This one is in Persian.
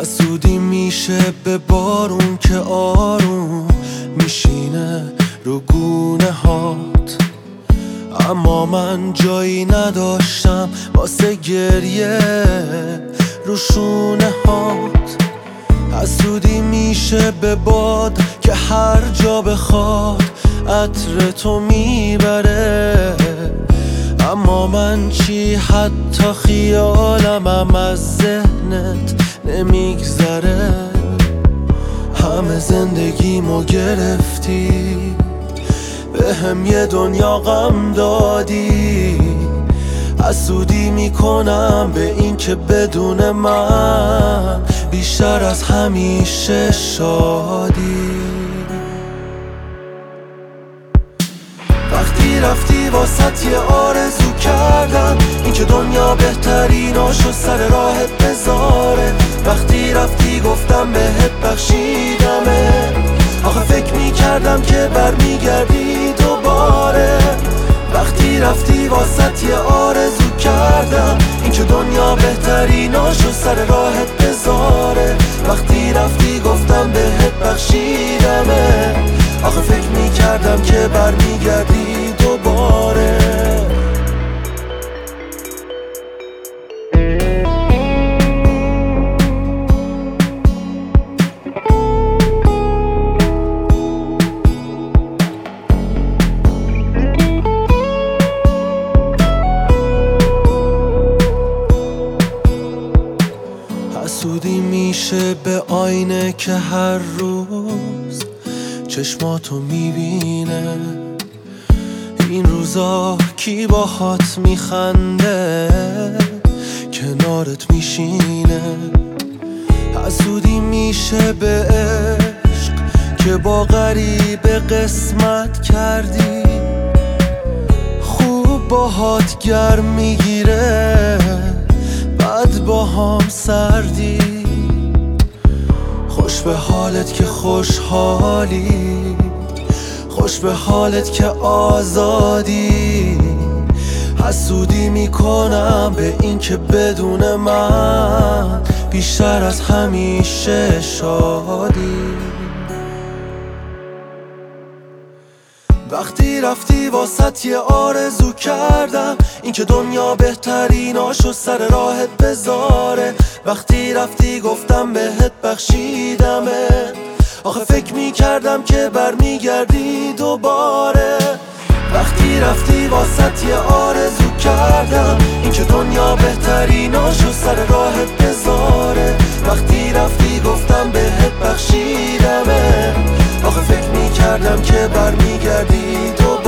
حسودی میشه به بارون که آروم میشینه رو گونه هات، اما من جایی نداشتم واسه گریه رو شونه هات. حسودی میشه به باد که هر جا بخواد عطر تو میبره، اما من چی حتی خیالمم از ذهنت نمیگذره. همه زندگیمو گرفتی، به هم یه دنیا غم دادی. حسودی میکنم به این که بدون من بیشتر از همیشه شادی. وقتی رفتی واسط یه آرزو کردم، این که دنیا بهتریناشو سر راهت بذاره. وقتی رفتی گفتم بهت بخشیدمه، آخه فکر میکردم که برمیگردی دوباره. وقتی رفتی واسط یه آرزو کردم، این که دنیا بهتریناشو سر راهت بذاره. وقتی رفتی گفتم بهت بخشیدمه، آخه فکر میکردم که برمیگردی دوباره. حسودی میشه به آینه که هر روز چشماتو میبینه. این روزا کی باهات میخنده کنارت میشینه. حسودی میشه به عشق که با غریبه قسمت کردی، خوب باهات گرم میگیره بعد با هم سردی. خوش به حالت که خوشحالی، خوش به حالت که آزادی. حسودی میکنم به این که بدون من بیشتر از همیشه شادی. وقتی رفتی واسط یه آرزو کردم، این که دنیا بهتریناشو سر راهت بذاره. وقتی رفتی گفتم بهت بخشیدمه، آخه فکر میکردم که برمیگردی دوباره. وقتی رفتی واسط یه آرزو کردم، این که دنیا بهتریناشو سر راهت بذاره. وقتی رفتی گفتم بهت بخشیدمه، آخه فکر میکردم که برمیگردی دوباره.